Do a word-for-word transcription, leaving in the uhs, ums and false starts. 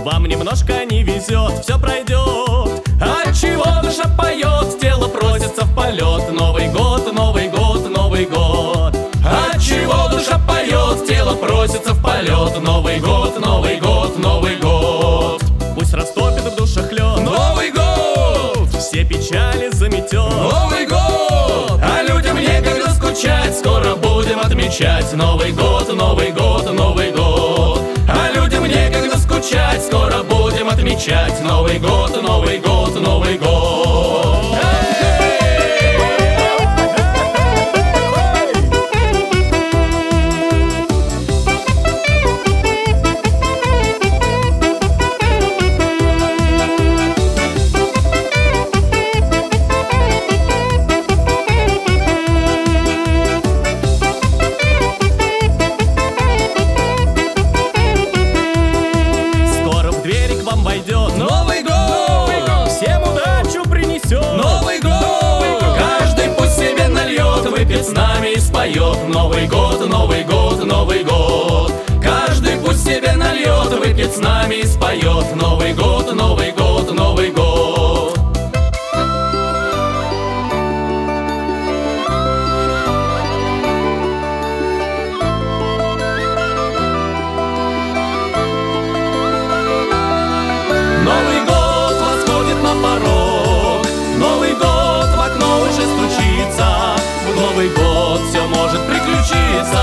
Вам немножко не везет, все пройдет. Отчего душа поет, тело просится в полет. Новый год, Новый год, Новый год. Отчего душа поет, тело просится в полет. Новый год, Новый год, Новый год. Пусть растопит в душах лед. Новый год! Все печали заметет. Новый год! А людям некогда скучать, скоро будем отмечать Новый год, Новый год, Новый год. А людям некогда скучать, скоро будем отмечать Новый год, Новый год, Новый год. Войдет Новый год, всем удачу принесет. Новый год, каждый пусть себе нальет, выпьет с нами и споет. Новый год, Новый год, Новый год. Каждый пусть себе нальет, выпьет с нами и споет. Новый год, Новый год, Новый год. Новый год восходит на порог, Новый год в окно уже стучится. В Новый год все может приключиться.